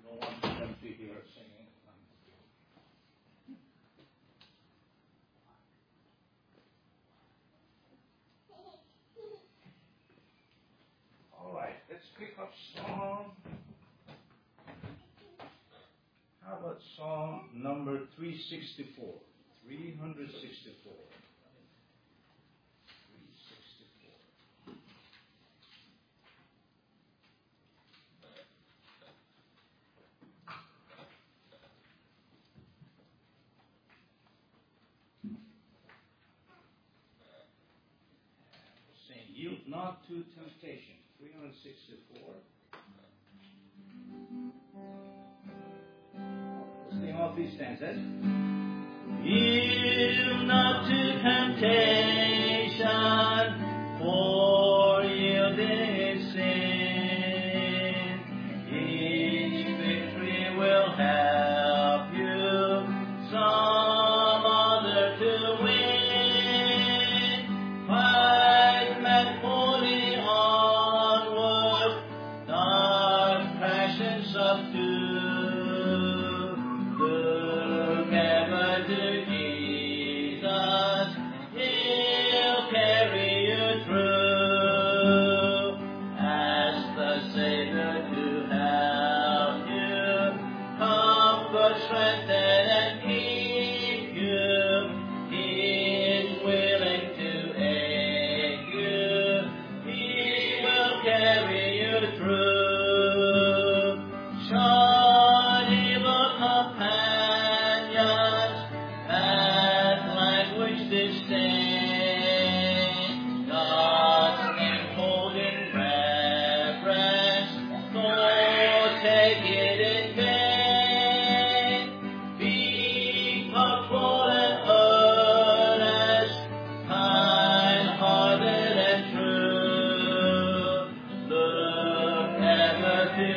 don't want them to hear singing. All right, let's pick up Psalm. How about Psalm number 364? 364. Saying, yield not to temptation. 364. Let's sing all three stanzas. Yield not to temptation, for yielding is sin. Each victory will help you some other to win. Fight manfully onward, dark passions subdue. Look ever to Jesus, He'll carry you through. Ask the Savior to help you, comfort, strengthen, and keep you. He is willing to aid you. He will carry you through. Shun evil companions, bad language disdain. God's name hold in reverence, don't take it in vain. Be thoughtful and earnest, kind-hearted and true. Look ever to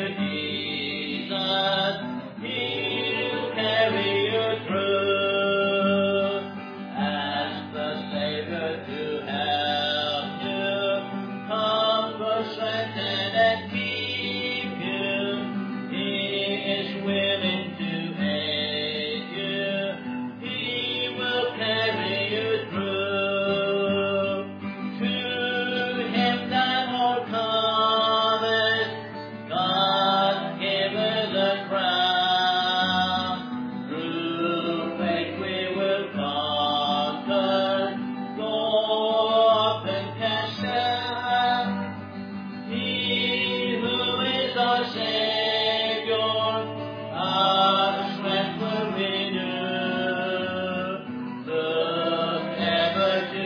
Jesus, He'll carry you through. Ask the Savior to help you, comfort, strengthen, and keep you. He is willing to aid you. He will carry you through. To Him that overcometh, God giveth the crown. Through faith we will conquer, though often cast down. He who is our Savior, our strength will renew. Look ever to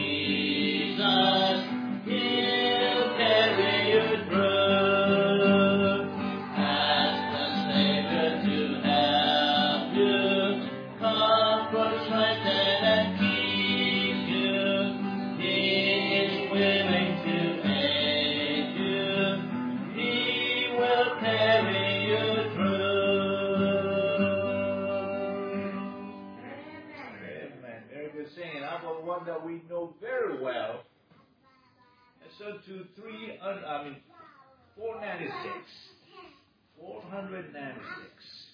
Jesus, He'll carry you through. Ask the Savior to help you, comfort, strengthen, and keep you. He is willing to aid you. He will carry you through. Amen. Very good singing. How about one that we know very well? Let's go to 496. 496.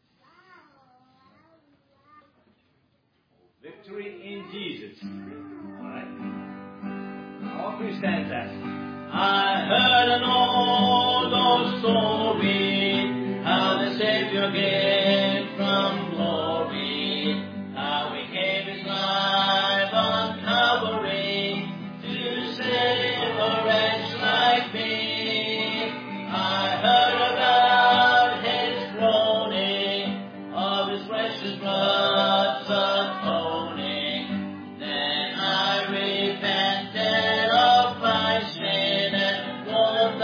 Victory in Jesus. All right. All three stanzas. I heard an old story, how the Savior gave from glory, how He gave His life on Calvary to save a wretch like me. I heard about His groaning, of His precious blood's atoning. Then I repented of my sin and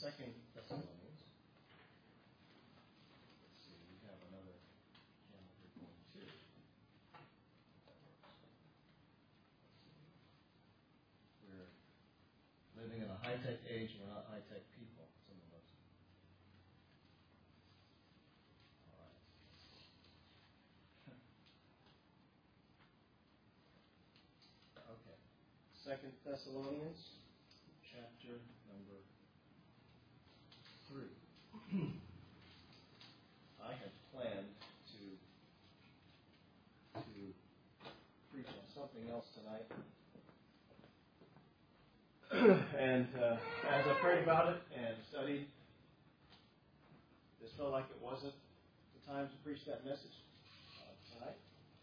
2 Thessalonians. Let's see, we have another calendar going too. That works. We're living in a high-tech age, and we're not high-tech people, some of us. All right. Okay. 2 Thessalonians, chapter number 3. I had planned to preach on something else tonight. And as I prayed about it and studied, this felt like it wasn't the time to preach that message tonight.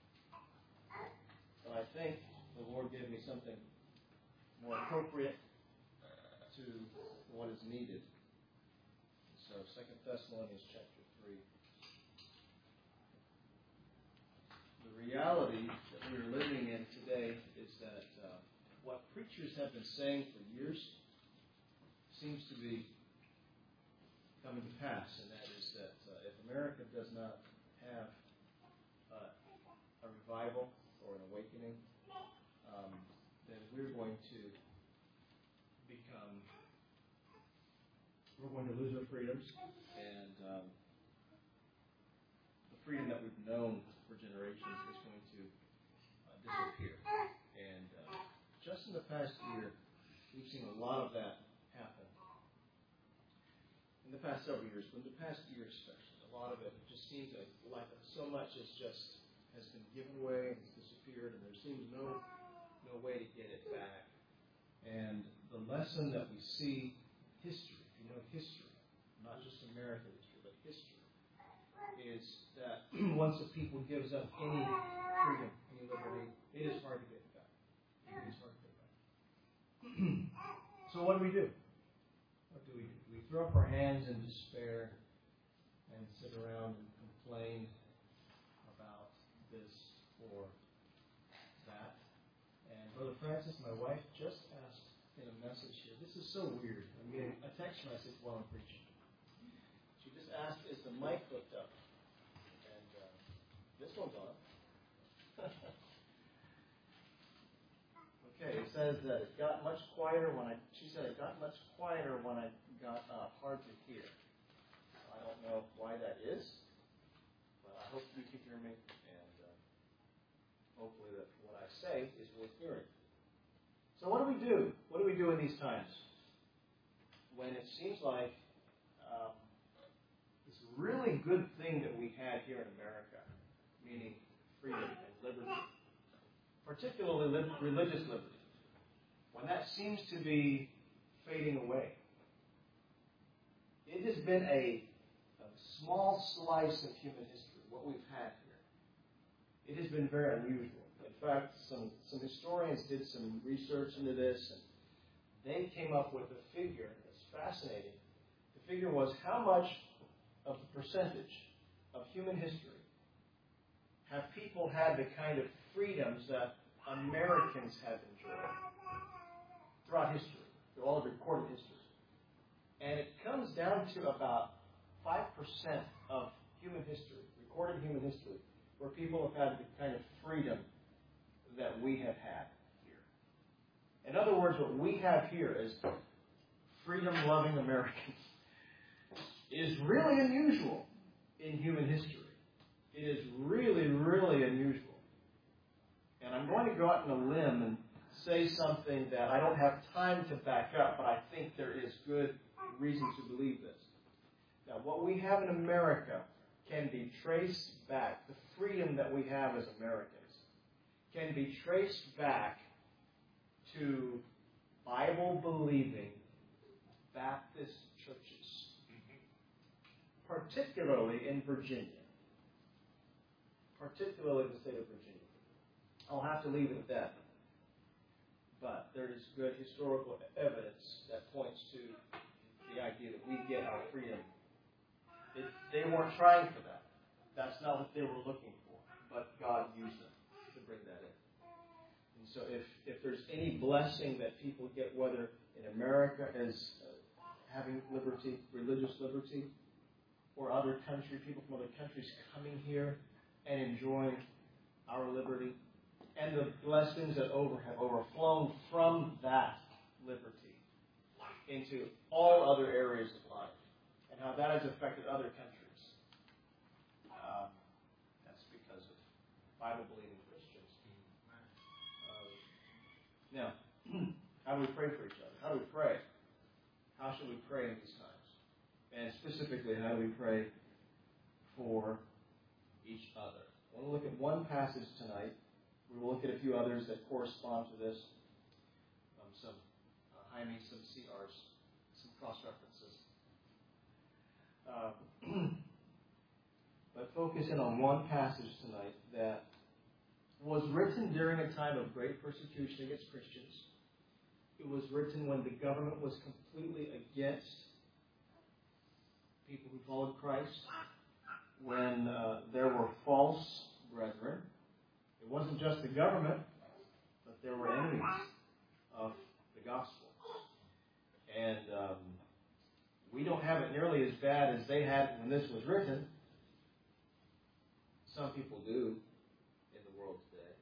But I think the Lord gave me something more appropriate to what is needed. So 2 Thessalonians chapter 3. The reality that we're living in today is that what preachers have been saying for years seems to be coming to pass, and that is that if America does not have a revival or an awakening, then we're going to lose our freedoms, and the freedom that we've known for generations is going to disappear. And just in the past year, we've seen a lot of that happen. In the past several years, but in the past year especially, a lot of it just seems like so much has been given away, has disappeared, and there seems no way to get it back. And the lesson that we see, history, if you know history, not just American history, but history, is that once a people gives up any freedom, any liberty, it is hard to get it back. It is hard to get it back. So what do we do? What do? We throw up our hands in despair and sit around and complain about this or that. And Brother Francis, my wife, just asked in a message here, this is so weird. I'm getting a text message while I'm preaching. She just asked, is the mic hooked up? And this one's on. Okay, it says that it got much quieter she said it got much quieter when I got hard to hear. I don't know why that is, but I hope you can hear me, and hopefully that what I say is worth hearing. So what do we do? What do we do in these times when it seems like this really good thing that we had here in America, meaning freedom and liberty, particularly religious liberty, when that seems to be fading away? It has been a small slice of human history, what we've had here. It has been very unusual. In fact, some historians did some research into this, and they came up with a figure that's fascinating. The figure was how much of the percentage of human history have people had the kind of freedoms that Americans have enjoyed throughout history, through all of recorded history. And it comes down to about 5% of human history, recorded human history, where people have had the kind of freedom that we have had here. In other words, what we have here is freedom-loving Americans is really unusual in human history. It is really, really unusual. And I'm going to go out on a limb and say something that I don't have time to back up, but I think there is good reason to believe this. Now, what we have in America can be traced back, the freedom that we have as Americans can be traced back to Bible-believing Baptist churches, particularly in Virginia, particularly the state of Virginia. I'll have to leave it at that. But there is good historical evidence that points to the idea that we get our freedom. They weren't trying for that. That's not what they were looking for. But God used them to bring that in. And so if there's any blessing that people get, whether in America as having liberty, religious liberty, or people from other countries coming here and enjoying our liberty, and the blessings that have overflown from that liberty into all other areas of life, and how that has affected other countries. That's because of Bible-believing Christians. Now, how do we pray for each other? How do we pray? How should we pray in these times? And specifically, how do we pray for each other? I want to look at one passage tonight. We will look at a few others that correspond to this. Some CRs, some cross-references. But focus in on one passage tonight that was written during a time of great persecution against Christians. It was written when the government was completely against people who followed Christ, when there were false brethren. It wasn't just the government, but there were enemies of the gospel. And we don't have it nearly as bad as they had when this was written. Some people do in the world today.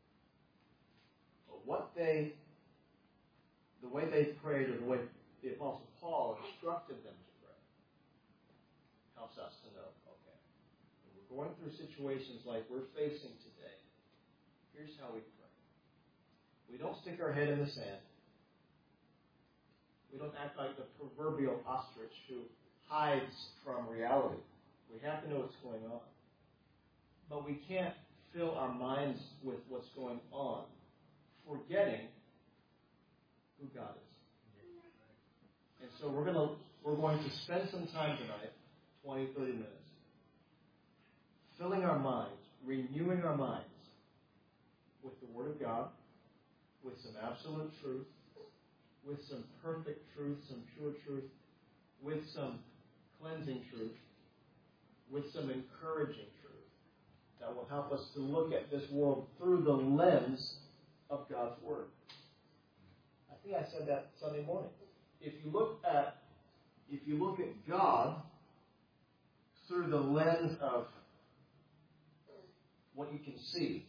But the way they prayed, or the way the Apostle Paul instructed them to pray, helps us to know, okay, when we're going through situations like we're facing today, here's how we pray. We don't stick our head in the sand. We don't act like the proverbial ostrich who hides from reality. We have to know what's going on. But we can't fill our minds with what's going on, forgetting who God is. And so we're going to spend some time tonight, 20, 30 minutes, filling our minds, renewing our minds with the Word of God, with some absolute truth, with some perfect truth, some pure truth, with some cleansing truth, with some encouraging truth that will help us to look at this world through the lens of God's Word. I think I said that Sunday morning. If you look at God through the lens of what you can see,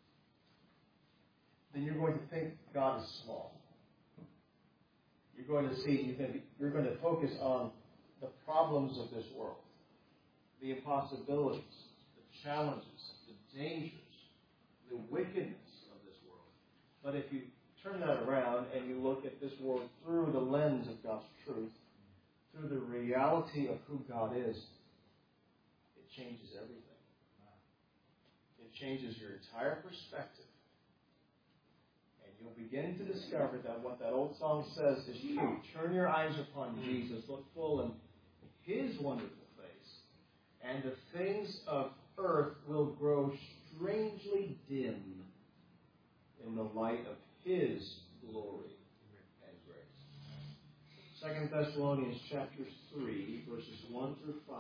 then you're going to think God is small. You're going to focus on the problems of this world, the impossibilities, the challenges, the dangers, the wickedness of this world. But if you turn that around and you look at this world through the lens of God's truth, through the reality of who God is, it changes everything. It changes your entire perspective. And you'll begin to discover that what that old song says is true. Turn your eyes upon Jesus, look full in His wonderful face, and the things of earth will grow strangely dim in the light of His glory and grace. 2 Thessalonians chapter 3, verses 1 through 5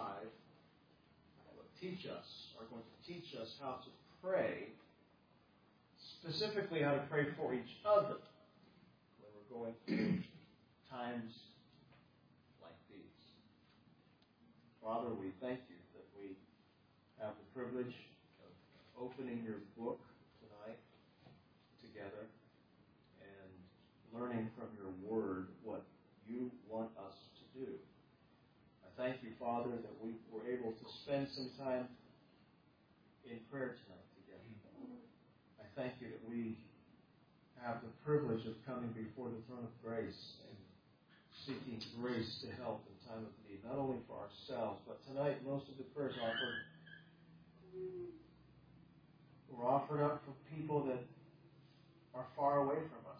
are going to teach us how to pray, specifically how to pray for each other when we're going through times like these. Father, we thank you that we have the privilege of opening your book tonight together and learning from your word what you want us to do. I thank you, Father, that we were able to spend some time in prayer tonight together. I thank you that we have the privilege of coming before the throne of grace and seeking grace to help in time of need, not only for ourselves, but tonight most of the prayers were offered up for people that are far away from us.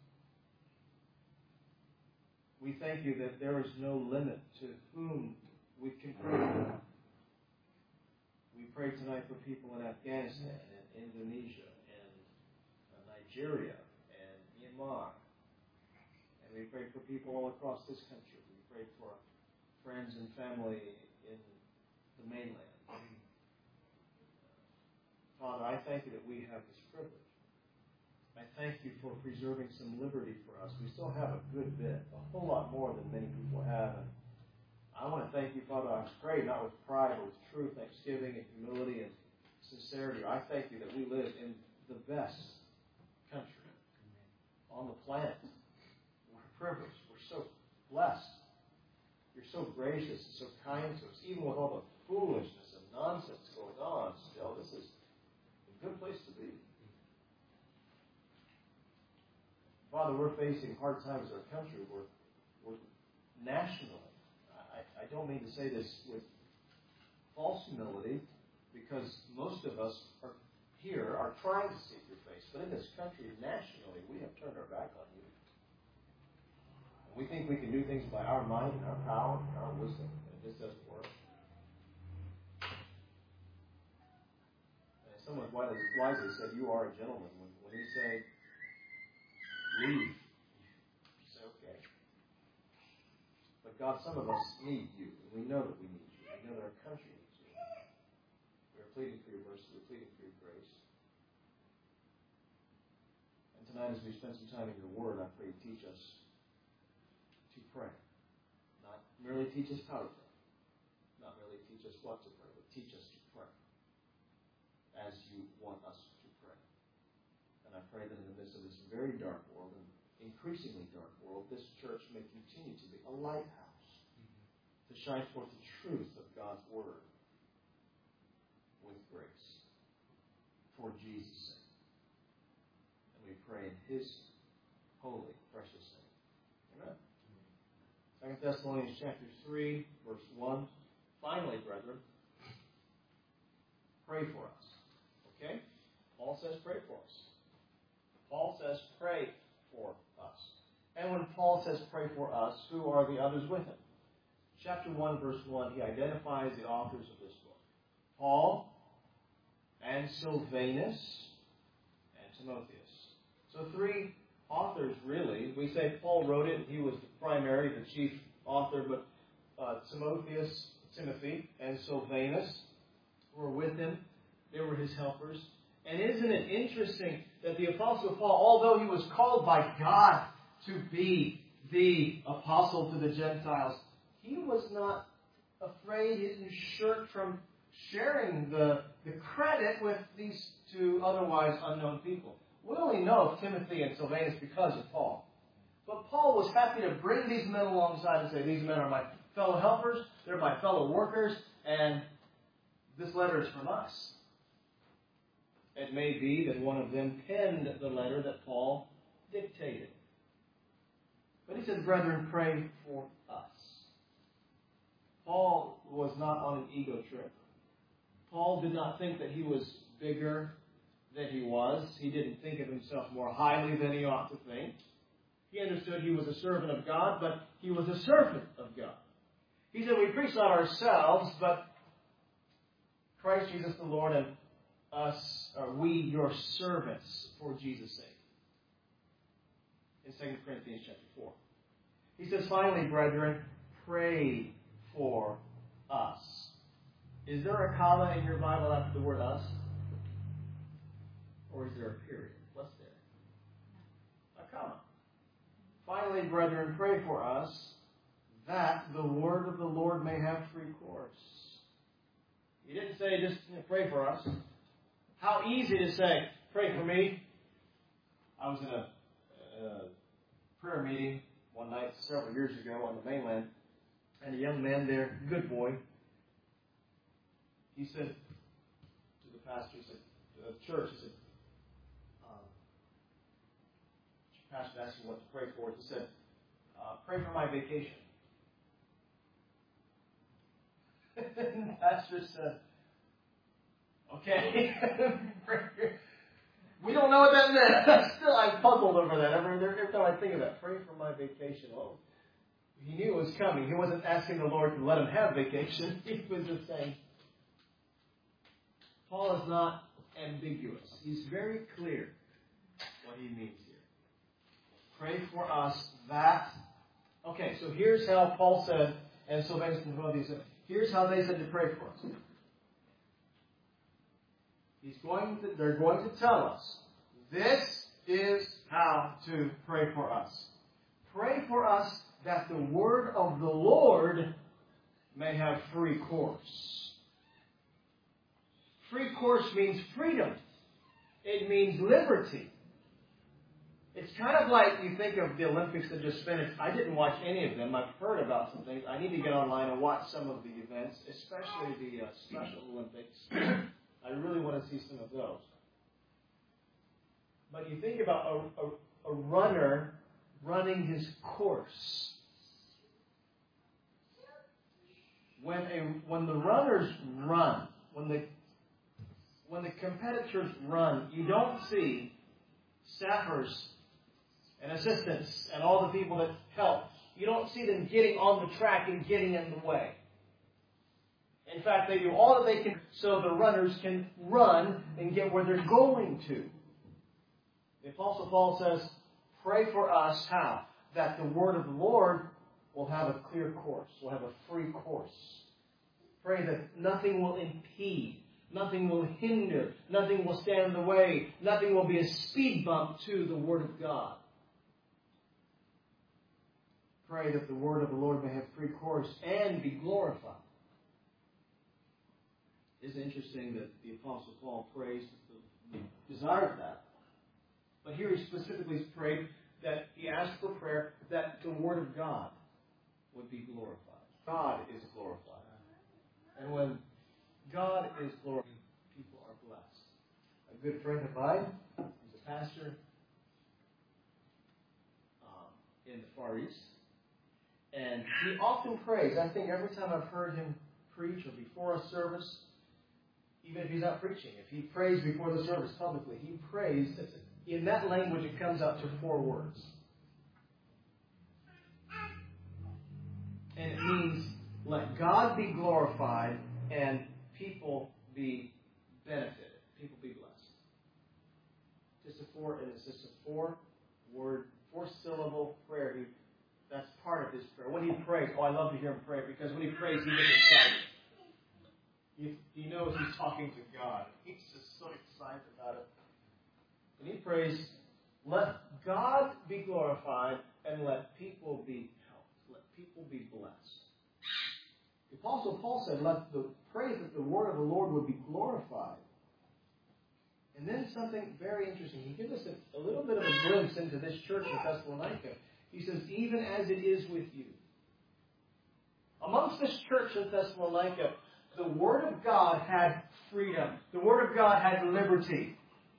We thank you that there is no limit to whom we can pray for. We pray tonight for people in Afghanistan and Indonesia and Nigeria and Myanmar. And we pray for people all across this country. We pray for friends and family in the mainland. Father, I thank you that we have this privilege. I thank you for preserving some liberty for us. We still have a good bit, a whole lot more than many people have. And I want to thank you, Father. I pray not with pride, but with true thanksgiving and humility and sincerity. I thank you that we live in the best country on the planet. We're privileged. We're so blessed. You're so gracious and so kind to us. Even with all the foolishness and nonsense going on still, this is a good place to be. Father, we're facing hard times in our country. We're nationally. I don't mean to say this with false humility, because most of us are trying to seek your face. But in this country, nationally, we have turned our back on you. And we think we can do things by our might and our power and our wisdom, and it just doesn't work. And someone wisely said, you are a gentleman. When you say, leave, you say, okay. But God, some of us need you, and we know that we need you. We know that our country needs you. We are pleading for your mercy. We're pleading for your grace. And tonight, as we spend some time in your word, I pray you teach us to pray. Not merely teach us how to pray. Not merely teach us what to pray, but teach us to pray as you want us to pray. And I pray that in the midst of this very dark world, and increasingly dark world, this church may continue to be a lighthouse to shine forth the truth of God's word with grace for Jesus' sake. And we pray in his holy, precious name. Amen. 2 Thessalonians chapter 3, verse 1. Finally, brethren, pray for us. Okay? Paul says pray for us. Paul says pray for us. And when Paul says pray for us, who are the others with him? Chapter 1, verse 1, he identifies the authors of this book. Paul and Silvanus and Timotheus. So 3 authors, really. We say Paul wrote it, and he was the primary, the chief author, but Timothy, and Silvanus were with him. They were his helpers. And isn't it interesting that the Apostle Paul, although he was called by God to be the apostle to the Gentiles, he was not afraid, he didn't shirk from sharing the credit with these 2 otherwise unknown people. We only know of Timothy and Silvanus because of Paul. But Paul was happy to bring these men alongside and say, these men are my fellow helpers, they're my fellow workers, and this letter is from us. It may be that one of them penned the letter that Paul dictated. But he said, brethren, pray for us. Paul was not on an ego trip. Paul did not think that he was bigger than he was. He didn't think of himself more highly than he ought to think. He understood he was a servant of God, but he was a servant of God. He said, we preach not ourselves, but Christ Jesus the Lord, and we your servants for Jesus' sake. In 2 Corinthians chapter 4. He says, finally, brethren, pray for us. Is there a comma in your Bible after the word us? Or is there a period? What's there? A comma. Finally, brethren, pray for us that the word of the Lord may have free course. He didn't say just pray for us. How easy to say, pray for me. I was in a prayer meeting one night several years ago on the mainland, and a young man there, good boy, he said to the pastor, he said, to the church, he said, the pastor asked him what to pray for. He said, pray for my vacation. And the pastor said, okay. We don't know what that meant. Still, I'm puzzled over that. Every time I think of that, pray for my vacation. Well, he knew it was coming. He wasn't asking the Lord to let him have vacation. He was just saying, Paul is not ambiguous. He's very clear what he means here. Pray for us that... Okay, so here's how Paul said, and Silvanus and Timotheus said, here's how they said to pray for us. They're going to tell us, this is how to pray for us. Pray for us that the word of the Lord may have free course. Free course means freedom. It means liberty. It's kind of like you think of the Olympics that just finished. I didn't watch any of them. I've heard about some things. I need to get online and watch some of the events, especially the Special Olympics. I really want to see some of those. But you think about a runner running his course. When the runners run, when the competitors run, you don't see staffers and assistants and all the people that help. You don't see them getting on the track and getting in the way. In fact, they do all that they can so the runners can run and get where they're going to. The Apostle Paul says, pray for us how? That the word of the Lord will have a clear course, will have a free course. Pray that nothing will impede, nothing will hinder, nothing will stand in the way, nothing will be a speed bump to the word of God. Pray that the word of the Lord may have free course and be glorified. It's interesting that the Apostle Paul prays that he desires that. But here he specifically prayed that he asked for prayer that the word of God would be glorified. God is glorified. And when God is glorified, people are blessed. A good friend of mine, he's a pastor in the Far East. And he often prays. I think every time I've heard him preach or before a service, even if he's not preaching, if he prays before the service publicly, he prays. In that language, it comes out to 4 words. And it means, let God be glorified and people be benefited. People be blessed. It's just a 4-word, 4-syllable prayer. That's part of his prayer. When he prays, I love to hear him pray because when he prays, he gets excited. He knows he's talking to God. He's just so excited about it. And he prays, let God be glorified and let people be helped. Let people be blessed. The Apostle Paul said, pray that the word of the Lord would be glorified. And then something very interesting. He gives us a little bit of a glimpse into this church in Thessalonica. He says, even as it is with you. Amongst this church in Thessalonica, the Word of God had freedom. The Word of God had liberty.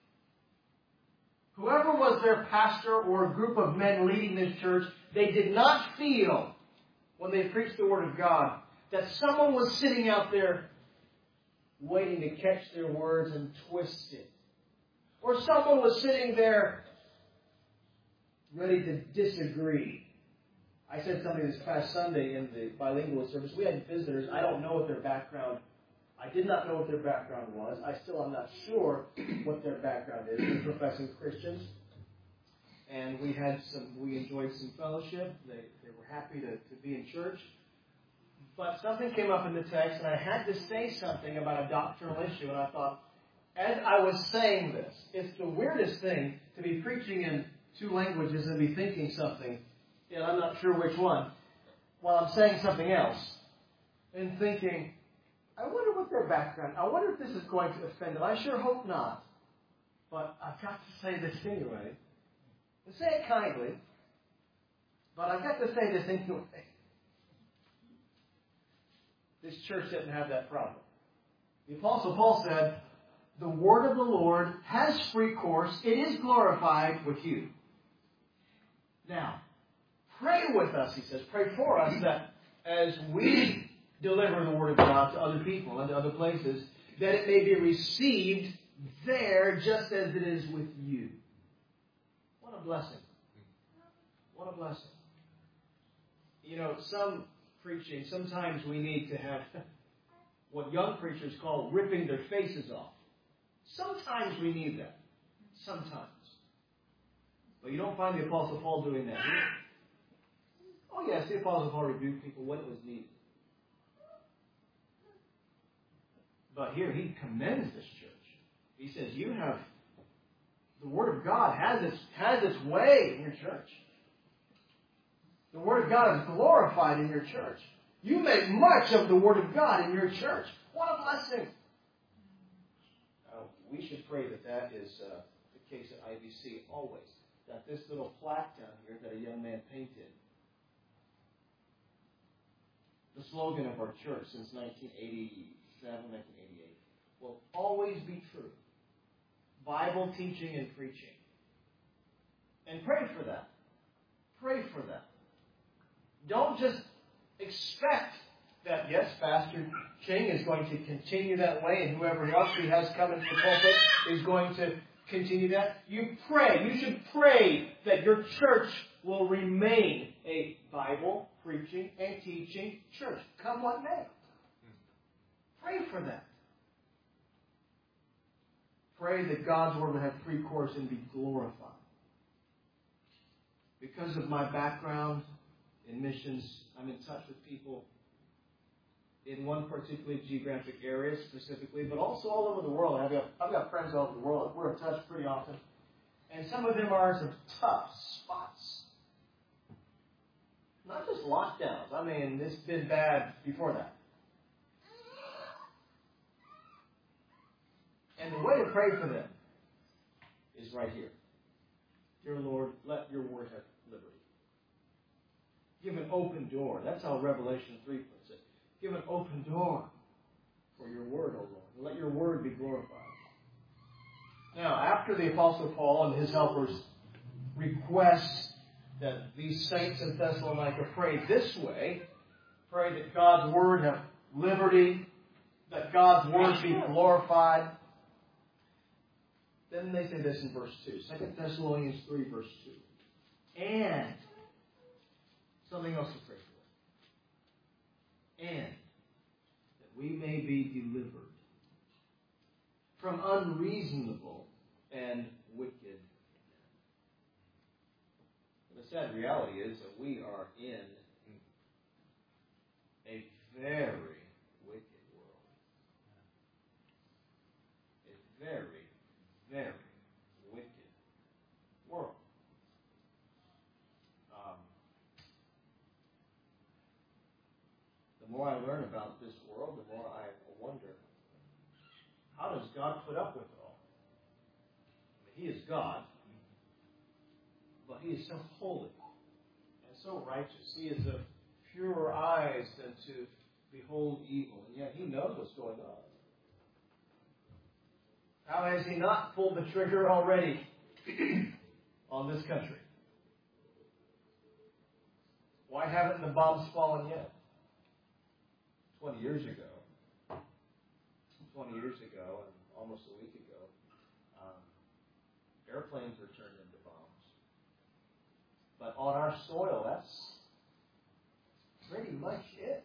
Whoever was their pastor or a group of men leading this church, they did not feel, when they preached the Word of God, that someone was sitting out there waiting to catch their words and twist it. Or someone was sitting there ready to disagree. I said something this past Sunday in the bilingual service. We had visitors. I don't know what their background. I did not know what their background was. I still am not sure what their background is. They're professing Christians. And we enjoyed some fellowship. They were happy to be in church. But something came up in the text, and I had to say something about a doctrinal issue. And I thought, as I was saying this, it's the weirdest thing to be preaching in 2 languages and be thinking something, and I'm not sure which one, while I'm saying something else, and thinking, I wonder what their background, I wonder if this is going to offend them. I sure hope not. But I've got to say this anyway. And say it kindly, but I've got to say this anyway. This church didn't have that problem. The Apostle Paul said, the word of the Lord has free course. It is glorified with you. Now, pray with us, he says. Pray for us that as we deliver the word of God to other people and to other places, that it may be received there just as it is with you. What a blessing. What a blessing. You know, some preaching, sometimes we need to have what young preachers call ripping their faces off. Sometimes we need that. Sometimes. But you don't find the Apostle Paul doing that here. Oh yes, the Apostle Paul rebuked people when it was needed. But here he commends this church. He says, you have The Word of God has its way in your church. The Word of God is glorified in your church. You make much of the Word of God in your church. What a blessing. We should pray that is the case at IBC always. That this little plaque down here that a young man painted, the slogan of our church since 1987, 1988, will always be true. Bible teaching and preaching. And pray for that. Pray for that. Don't just expect that, yes, Pastor King is going to continue that way, and whoever else he has come into the pulpit is going to continue that. You pray. You should pray that your church will remain a Bible preaching and teaching church. Come what may. Pray for that. Pray that God's Word will have free course and be glorified. Because of my background in missions, I'm in touch with people in one particular geographic area specifically, but also all over the world. I've got friends all over the world. We're in touch pretty often. And some of them are some tough spots. Not just lockdowns. I mean, it's been bad before that. And the way to pray for them is right here. Dear Lord, let your word have liberty. Give an open door. That's how Revelation 3 puts it. Give an open door for your word, O Lord. And let your word be glorified. Now, after the Apostle Paul and his helpers request that these saints in Thessalonica pray this way, pray that God's word have liberty, that God's word be glorified, then they say this in verse 2. 2 Thessalonians 3, verse 2. And something else to pray for. And that we may be delivered from unreasonable and wicked men. The sad reality is that we are in a very wicked world. A very wicked world. The more I learn about this world, the more I wonder, how does God put up with it all? I mean, He is God, but He is so holy and so righteous. He is of purer eyes than to behold evil, and yet He knows what's going on. How has He not pulled the trigger already on this country? Why haven't the bombs fallen yet? 20 years ago, and almost a week ago, airplanes were turned into bombs. But on our soil, that's pretty much it.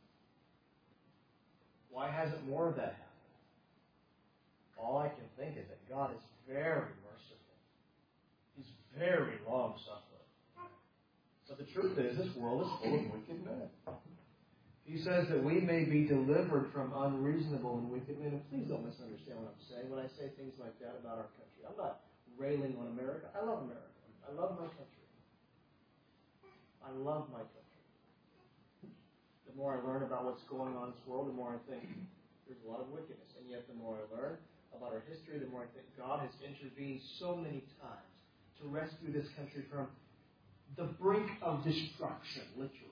Why hasn't more of that happened? All I can think is that God is very merciful. He's very long-suffering. But the truth is, this world is full of wicked men. He says that we may be delivered from unreasonable and wicked men. And please don't misunderstand what I'm saying when I say things like that about our country. I'm not railing on America. I love America. I love my country. I love my country. The more I learn about what's going on in this world, the more I think there's a lot of wickedness. And yet the more I learn about our history, the more I think God has intervened so many times to rescue this country from the brink of destruction, literally.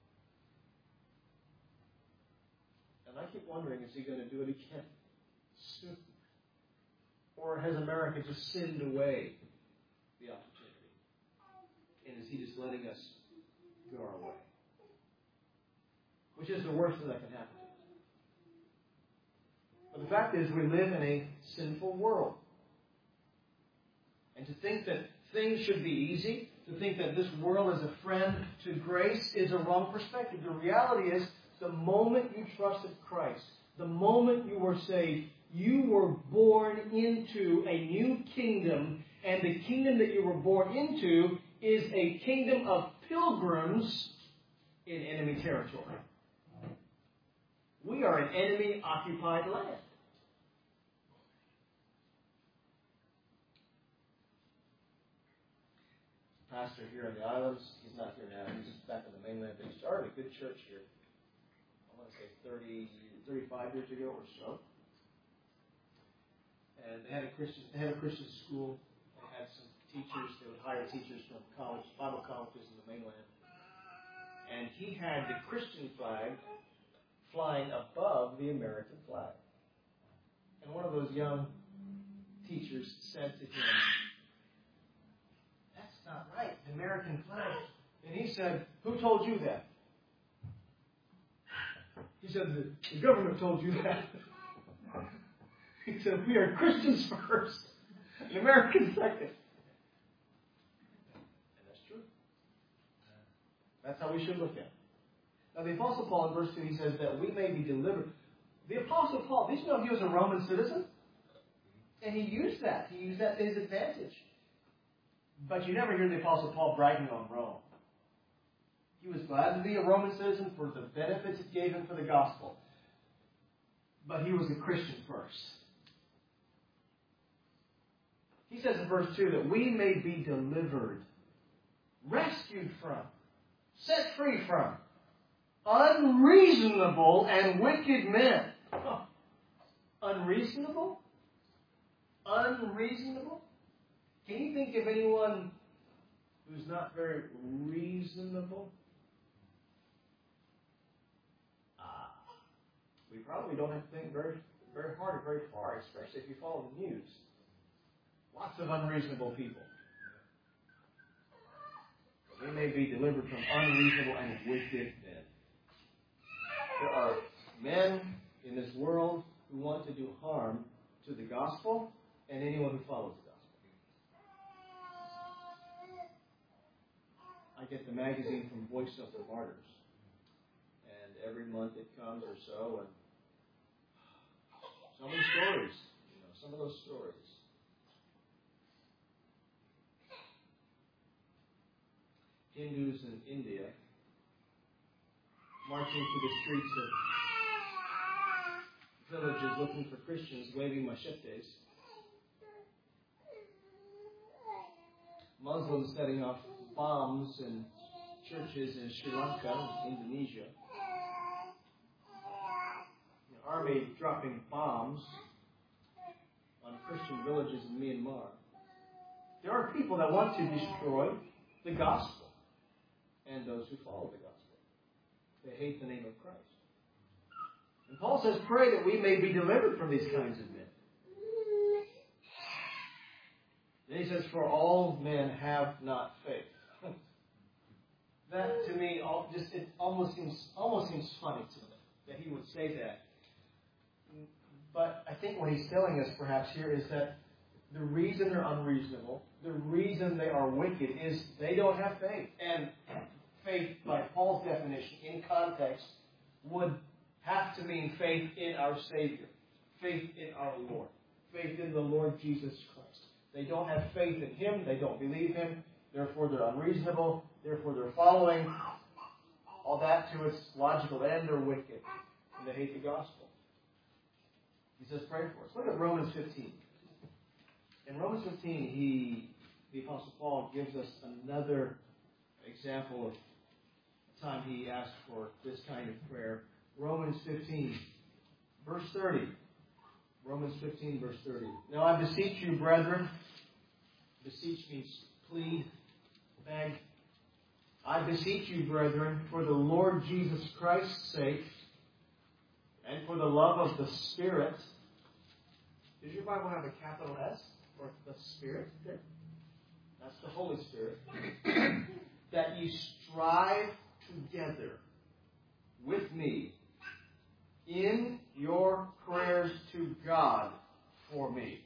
And I keep wondering, is He going to do it again soon? Or has America just sinned away the opportunity? And is He just letting us go our way? Which is the worst thing that can happen to us. But the fact is, we live in a sinful world. And to think that things should be easy, to think that this world is a friend to grace, is a wrong perspective. The reality is, the moment you trusted Christ, the moment you were saved, you were born into a new kingdom, and the kingdom that you were born into is a kingdom of pilgrims in enemy territory. We are an enemy-occupied land. pastor here in the islands. He's not here now. He's just back on the mainland. But he started a good church here, I want to say 35 years ago or so. And they had a Christian school. They had some teachers. They would hire teachers from Bible colleges in the mainland. And he had the Christian flag flying above the American flag. And one of those young teachers said to him, "That's not right, the American flag." And he said, "Who told you that?" He said, the government told you that. He said, "We are Christians first, and Americans second." And that's true. That's how we should look at it. Now, the Apostle Paul in verse 2, he says that we may be delivered. The Apostle Paul, did you know he was a Roman citizen? And he used that. He used that to his advantage. But you never hear the Apostle Paul bragging on Rome. He was glad to be a Roman citizen for the benefits it gave him for the gospel. But he was a Christian first. He says in verse 2 that we may be delivered, rescued from, set free from unreasonable and wicked men. Oh, unreasonable? Unreasonable? Can you think of anyone who's not very reasonable? We probably don't have to think very, very hard or very far, especially if you follow the news. Lots of unreasonable people. We may be delivered from unreasonable and wicked men. There are men in this world who want to do harm to the gospel and anyone who follows the gospel. I get the magazine from Voice of the Martyrs. And every month it comes or so, and some of the stories, some of those stories. Hindus in India marching through the streets of villages looking for Christians, waving machetes. Muslims setting off bombs in churches in Sri Lanka, Indonesia. The army dropping bombs on Christian villages in Myanmar. There are people that want to destroy the gospel and those who follow the gospel. They hate the name of Christ. And Paul says, pray that we may be delivered from these kinds of men. Then he says, for all men have not faith. That to me, it almost seems funny to me that he would say that. But I think what he's telling us perhaps here is that the reason they're unreasonable, the reason they are wicked is they don't have faith. And faith, by Paul's definition, in context, would have to mean faith in our Savior, faith in our Lord, faith in the Lord Jesus Christ. They don't have faith in Him, they don't believe Him, therefore they're unreasonable, therefore they're following all that to its logical end, they're wicked, and they hate the gospel. He says, pray for us. Look at Romans 15. In Romans 15, the Apostle Paul gives us another example of a time he asked for this kind of prayer. Romans 15, verse 30. Romans 15, verse 30. Now I beseech you, brethren. Beseech means plead, beg. I beseech you, brethren, for the Lord Jesus Christ's sake, and for the love of the Spirit. Does your Bible have a capital S for the Spirit there? That's the Holy Spirit. That you strive together with me in your prayers to God for me.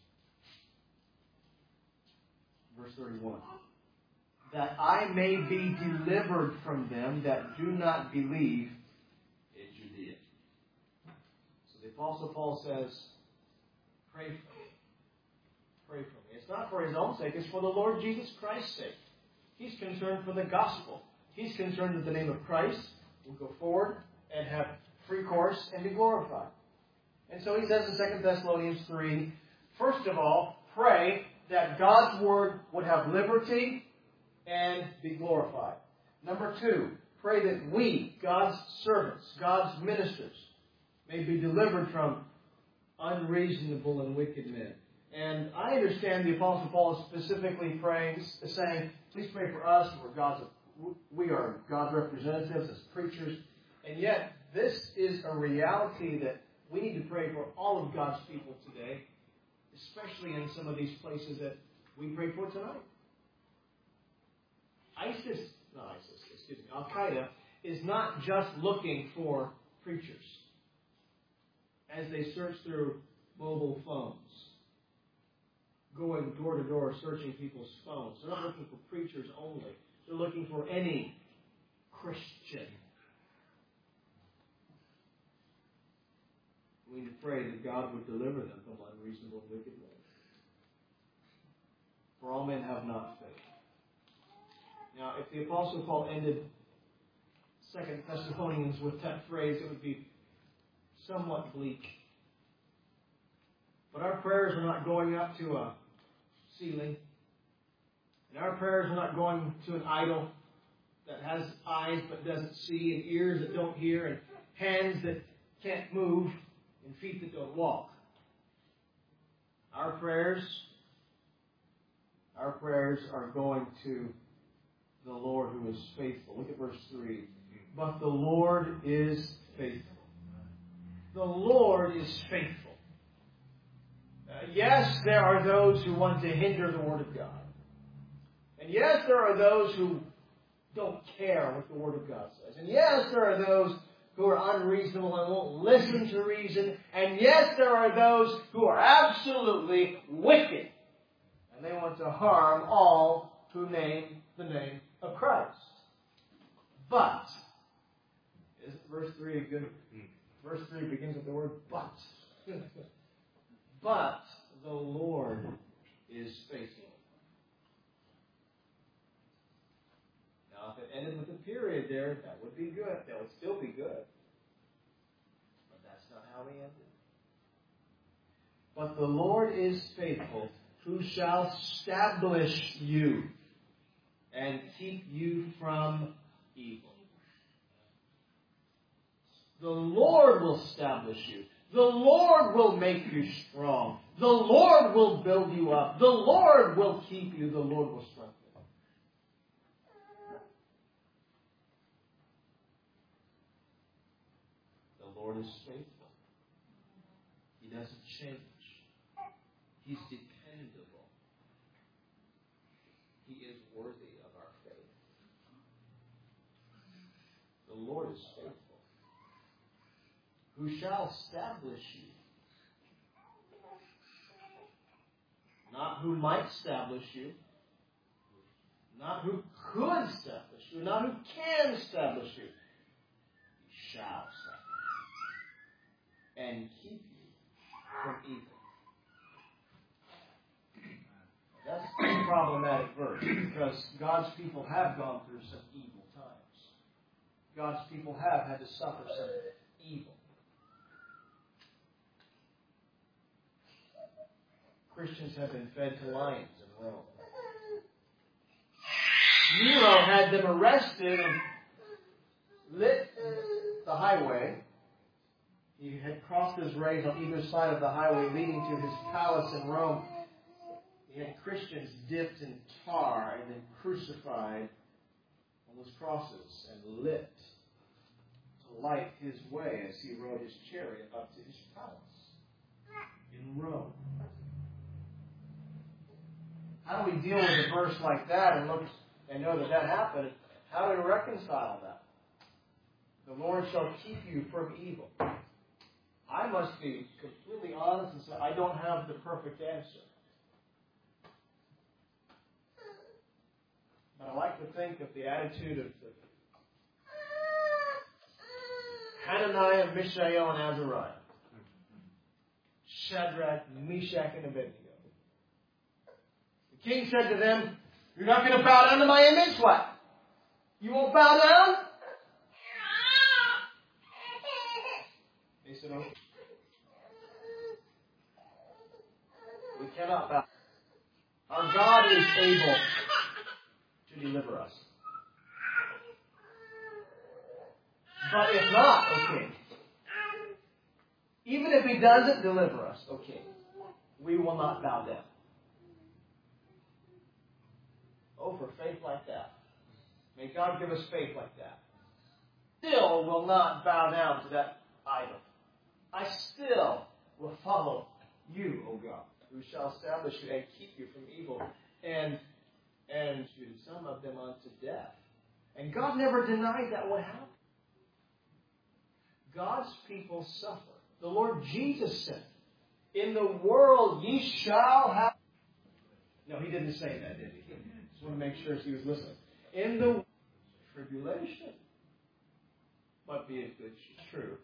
Verse 31. That I may be delivered from them that do not believe in Judea. So the Apostle Paul says, pray for me. Pray for me. It's not for his own sake, it's for the Lord Jesus Christ's sake. He's concerned for the gospel. He's concerned that the name of Christ will go forward and have free course and be glorified. And so he says in 2 Thessalonians 3, first of all, pray that God's word would have liberty and be glorified. Number 2, pray that we, God's servants, God's ministers, may be delivered from unreasonable and wicked men. And I understand the Apostle Paul is specifically saying, please pray for us. We are God's representatives as preachers. And yet, this is a reality that we need to pray for all of God's people today, especially in some of these places that we pray for tonight. Al-Qaeda is not just looking for preachers as they search through mobile phones, going door to door searching people's phones. They're not looking for preachers only. They're looking for any Christian. We need to pray that God would deliver them from unreasonable and wicked men. For all men have not faith. Now, if the Apostle Paul ended 2 Thessalonians with that phrase, it would be somewhat bleak. But our prayers are not going up to a ceiling. And our prayers are not going to an idol that has eyes but doesn't see, and ears that don't hear, and hands that can't move, and feet that don't walk. Our prayers are going to the Lord who is faithful. Look at verse 3. But the Lord is faithful. The Lord is faithful. Yes, there are those who want to hinder the Word of God. And yes, there are those who don't care what the Word of God says. And yes, there are those who are unreasonable and won't listen to reason. And yes, there are those who are absolutely wicked. And they want to harm all who name the name of Christ. But, isn't verse 3 good? Verse 3 begins with the word but. But the Lord is faithful. Now, if it ended with a period there, that would be good. That would still be good. But that's not how he ended. But the Lord is faithful, who shall establish you and keep you from evil. The Lord will establish you. The Lord will make you strong. The Lord will build you up. The Lord will keep you. The Lord will strengthen you. The Lord is faithful. He doesn't change. He's dependable. He is worthy of our faith. The Lord is faithful, who shall establish you. Not who might establish you, not who could establish you, not who can establish you. He shall establish you and keep you from evil. That's a problematic verse because God's people have gone through some evil times. God's people have had to suffer some evil. Christians have been fed to lions in Rome. Nero had them arrested and lit the highway. He had crossed his rays on either side of the highway leading to his palace in Rome. He had Christians dipped in tar and then crucified on those crosses and lit to light his way as he rode his chariot up to his palace in Rome. How do we deal with a verse like that and look and know that happened? How do we reconcile that? The Lord shall keep you from evil. I must be completely honest and say I don't have the perfect answer. But I like to think of the attitude of Hananiah, Mishael, and Azariah. Shadrach, Meshach, and Abednego. The king said to them, "You're not going to bow down to my image? What? You won't bow down?" They said, "Oh, we cannot bow. Our God is able to to deliver us. But if not, okay. Even if He doesn't deliver us, okay. We will not bow down. Oh, for faith like that. May God give us faith like that. Still will not bow down to that idol. I still will follow you, O God, who shall establish you and keep you from evil, and to some of them unto death. And God never denied that would happen. God's people suffer. The Lord Jesus said, in the world ye shall have... No, He didn't say that, did He? Just want to make sure He was listening. In the tribulation. But be it good, true.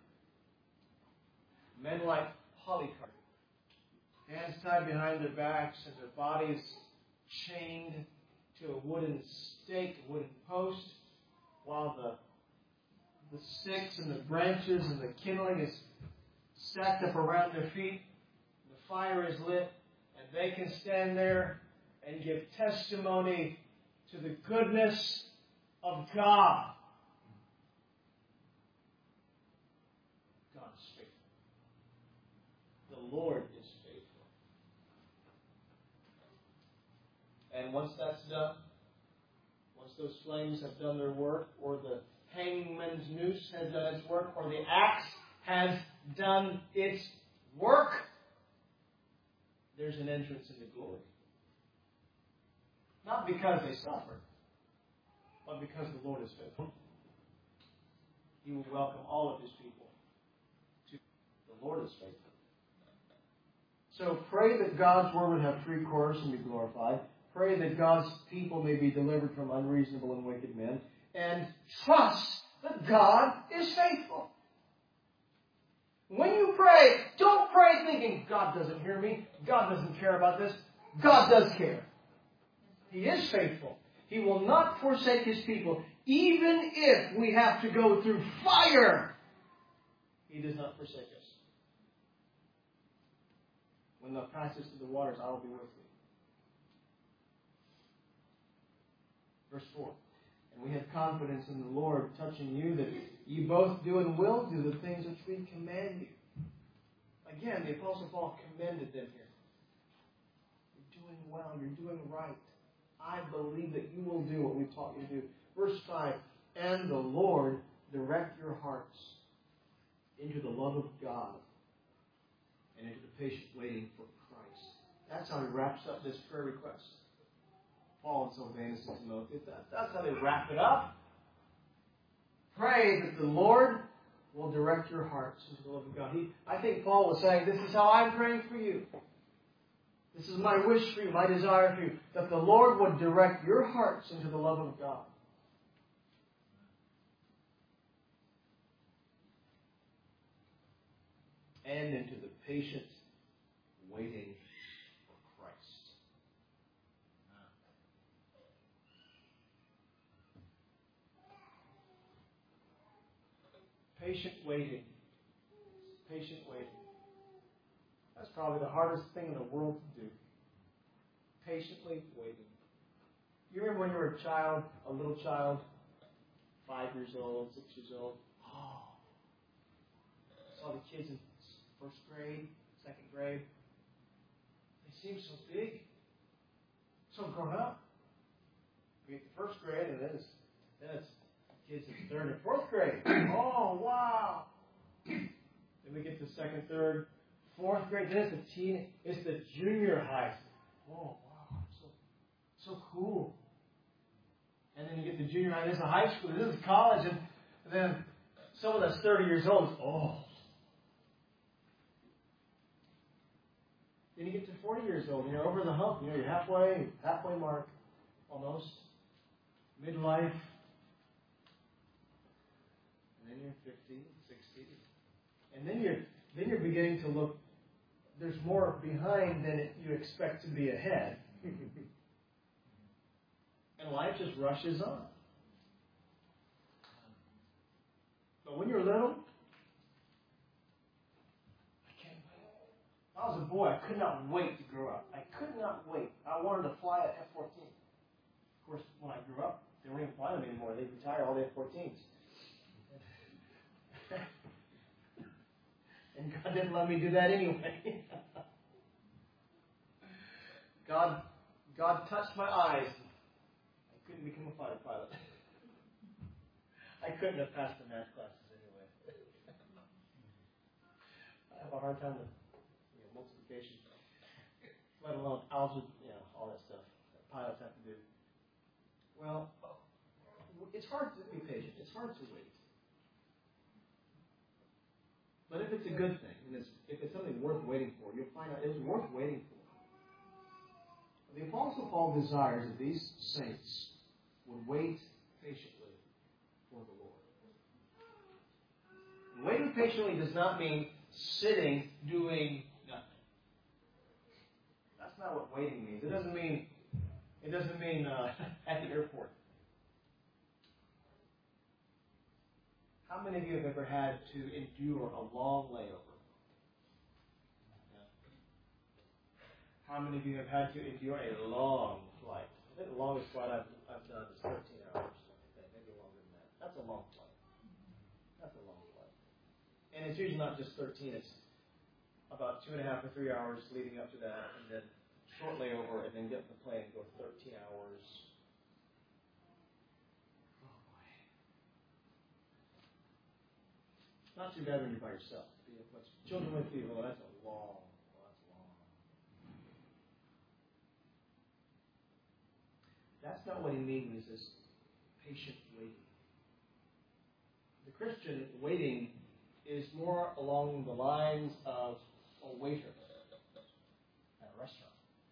Men like Polycarp, hands tied behind their backs and their bodies chained to a wooden stake, a wooden post, while the sticks and the branches and the kindling is stacked up around their feet. The fire is lit, and they can stand there and give testimony to the goodness of God. God is faithful. The Lord is faithful. And once that's done, once those flames have done their work, or the hangman's noose has done its work, or the axe has done its work, there's an entrance into glory. Not because they suffered, but because the Lord is faithful. He will welcome all of His people to the Lord is faithful. So pray that God's Word would have free course and be glorified. Pray that God's people may be delivered from unreasonable and wicked men. And trust that God is faithful. When you pray, don't pray thinking, God doesn't hear me. God doesn't care about this. God does care. He is faithful. He will not forsake His people. Even if we have to go through fire, He does not forsake us. When thou passest through the waters, I will be with thee. Verse 4. And we have confidence in the Lord touching you, that you both do and will do the things which we command you. Again, the Apostle Paul commended them here. You're doing well. You're doing right. I believe that you will do what we've taught you to do. Verse 5. And the Lord direct your hearts into the love of God and into the patient waiting for Christ. That's how he wraps up this prayer request. Paul and Silvanus and Timothy. That's how they wrap it up. Pray that the Lord will direct your hearts into the love of God. I think Paul was saying, this is how I'm praying for you. This is my wish for you, my desire for you, that the Lord would direct your hearts into the love of God. And into the patient waiting for Christ. Patient waiting. Patient waiting. That's probably the hardest thing in the world to do. Patiently waiting. You remember when you were a child, a little child, 5 years old, 6 years old? Oh. I saw the kids in first grade, second grade. They seem so big, so grown up. We get to first grade, and then it's kids in third and fourth grade. Oh, wow. Then we get to second, third, fourth grade. Then it's the junior high. Oh, wow. So cool. And then you get to junior high. This is high school. This is college. And then someone that's 30 years old. Oh. Then you get to 40 years old. And you're over the hump. You're halfway mark. Almost. Midlife. And then you're 50, 60. And then you're beginning to look, there's more behind than you expect to be ahead. And life just rushes on. But when you're little, I can't wait. When I was a boy, I could not wait to grow up. I could not wait. I wanted to fly at F-14. Of course, when I grew up, don't even fly them anymore. They retire all the F-14s. And God didn't let me do that anyway. God touched my eyes. I couldn't become a fighter pilot. I couldn't have passed the math classes anyway. I have a hard time with multiplication, let alone algebra, all that stuff that pilots have to do. Well, it's hard to be patient. It's hard to wait. But if it's a good thing, and if it's something worth waiting for, you'll find out it was worth waiting for. The Apostle Paul desires that these saints would wait patiently for the Lord. Waiting patiently does not mean sitting doing nothing. That's not what waiting means. It doesn't mean at the airport. How many of you have ever had to endure a long layover? How many of you have had to endure a long flight? I think the longest flight I've done is 13 hours. Maybe longer than that. That's a long flight. That's a long flight. And it's usually not just 13. It's about 2.5 or 3 hours leading up to that, and then short layover, and then get in the plane and go 13 hours. Oh boy. Not too bad when you're by yourself. But children with you, that's a long. That's not what he means when he says patient waiting. The Christian waiting is more along the lines of a waiter at a restaurant.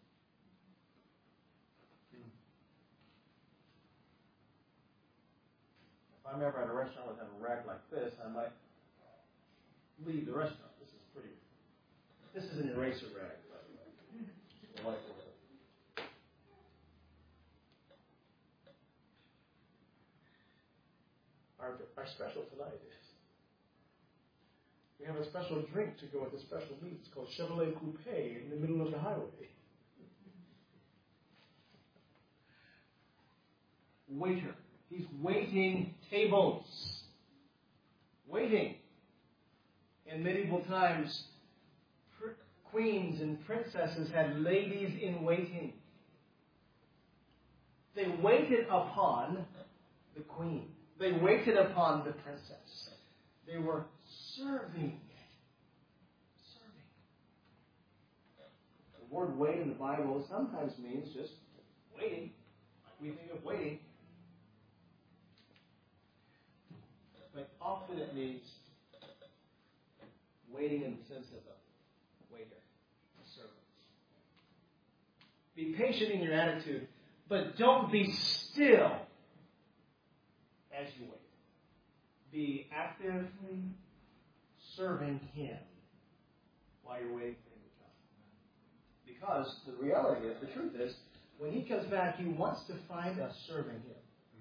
If I'm ever at a restaurant with a rag like this, I might leave the restaurant. This is an eraser rag, by the way. Our special tonight is we have a special drink to go with the special meat. It's called Chevrolet Coupe in the middle of the highway. Waiter. He's waiting tables. Waiting. In medieval times, queens and princesses had ladies in waiting. They waited upon the queen. They waited upon the princess. They were serving. The word wait in the Bible sometimes means just waiting. Like we think of waiting. But often it means waiting in the sense of a waiter, a servant. Be patient in your attitude, but don't be still as you wait. Be actively serving Him while you're waiting for Him to come. Because the reality is, the truth is, when He comes back, He wants to find us serving Him.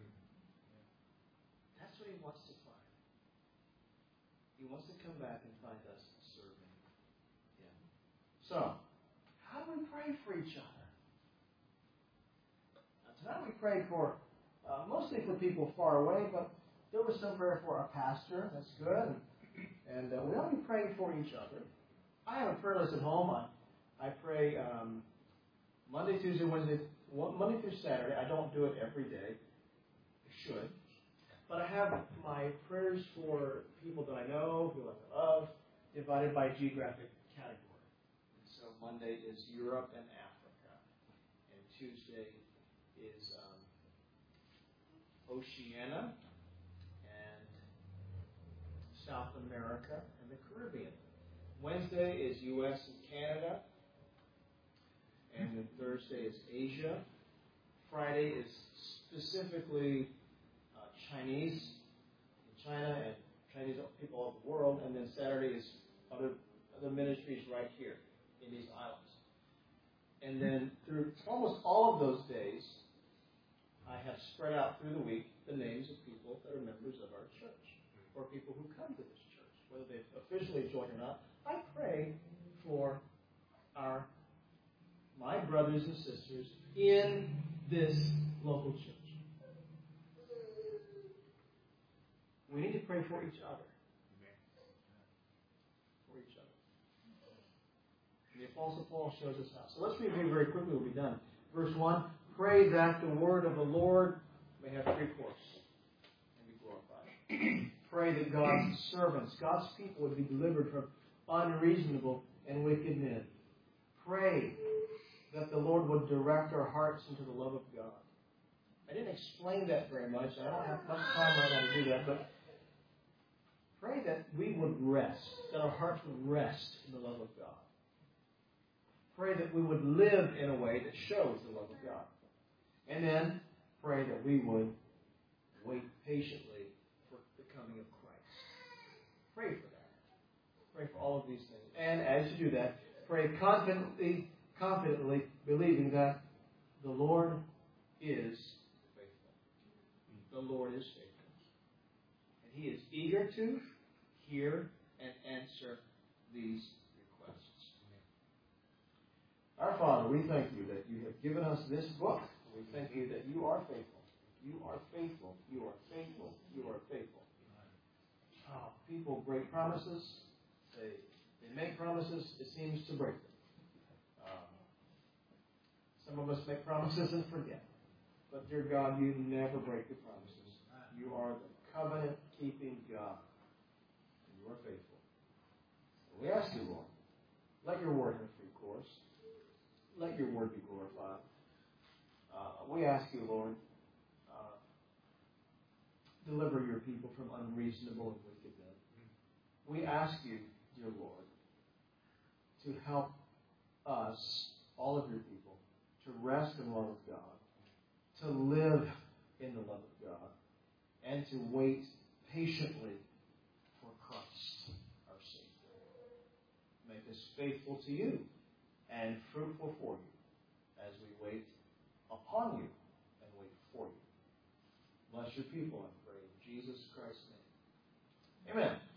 That's what He wants to find. He wants to come back and find us serving Him. So, how do we pray for each other? Now, tonight we prayed for mostly for people far away, but there was some prayer for our pastor. That's good. And we ought to be praying for each other. I have a prayer list at home. I pray Monday, Tuesday, Wednesday, Monday through Saturday. I don't do it every day. I should. But I have my prayers for people that I know, who I love, divided by geographic category. So Monday is Europe and Africa. And Tuesday is Oceania and South America and the Caribbean. Wednesday is U.S. and Canada. And then Thursday is Asia. Friday is specifically Chinese in China and Chinese people all over the world. And then Saturday is other ministries right here in these islands. And then through almost all of those days, I have spread out through the week the names of people that are members of our church, or people who come to this church, whether they've officially joined or not. I pray for my brothers and sisters in this local church. We need to pray for each other. For each other. And the Apostle Paul shows us how. So let's review very quickly. We'll be done. Verse 1, pray that the word of the Lord may have free course and be glorified. Pray that God's servants, God's people, would be delivered from unreasonable and wicked men. Pray that the Lord would direct our hearts into the love of God. I didn't explain that very much. I don't have much time right now to do that, but pray that we would rest, that our hearts would rest in the love of God. Pray that we would live in a way that shows the love of God. And then pray that we would wait patiently for the coming of Christ. Pray for that. Pray for all of these things. And as you do that, pray confidently believing that the Lord is faithful. The Lord is faithful. And He is eager to hear and answer these requests. Our Father, we thank you that you have given us this book. We thank you that you are faithful. You are faithful. You are faithful. You are faithful. People break promises. They make promises. It seems to break them. Some of us make promises and forget. But dear God, you never break your promises. You are the covenant-keeping God. And you are faithful. And we ask you, Lord, let your word have free course. Let your word be glorified. We ask you, Lord, deliver your people from unreasonable and wicked men. We ask you, dear Lord, to help us, all of your people, to rest in the love of God, to live in the love of God, and to wait patiently for Christ, our Savior. Make us faithful to you and fruitful for you as we wait upon you and wait for you. Bless your people, I pray, in Jesus Christ's name. Amen.